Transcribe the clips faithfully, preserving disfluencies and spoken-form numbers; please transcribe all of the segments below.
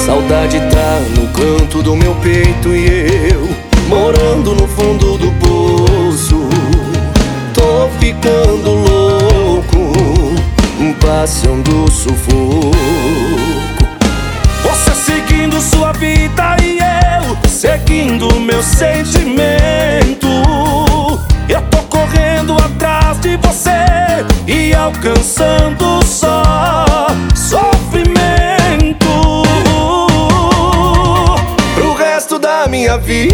Saudade tá no canto do meu peito e eu morando no fundo do poço. Tô ficando louco, passando sufoco. Você seguindo sua vida e eu seguindo meu sentimento. Eu tô correndo atrás de você e alcançando só sofrimento pro resto da minha vida.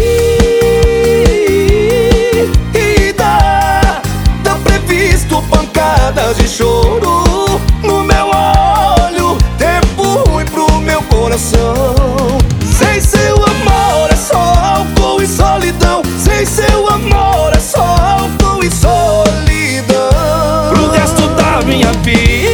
Tá previsto pancadas de choro no meu olho, tempo ruim pro meu coração. Sem seu amor é só álcool e solidão. Sem seu amor é só álcool e solidão pro resto da minha vida.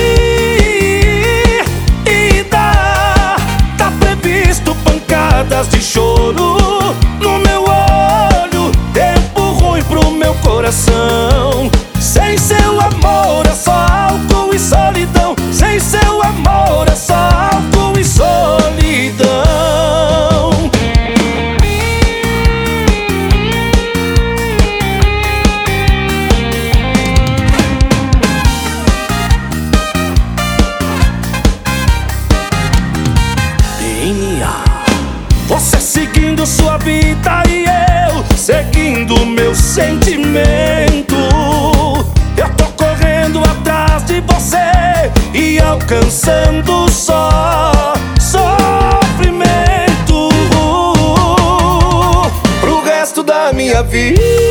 Tá previsto pancadas de choro no meu olho, tempo ruim pro meu coração. Sem seu amor é só álcool e solidão. Sem seu amor é só álcool e solidão. D N A. Você seguindo sua vida e eu seguindo meu sentimento. Eu tô correndo atrás de você e alcançando só sofrimento pro resto da minha vida.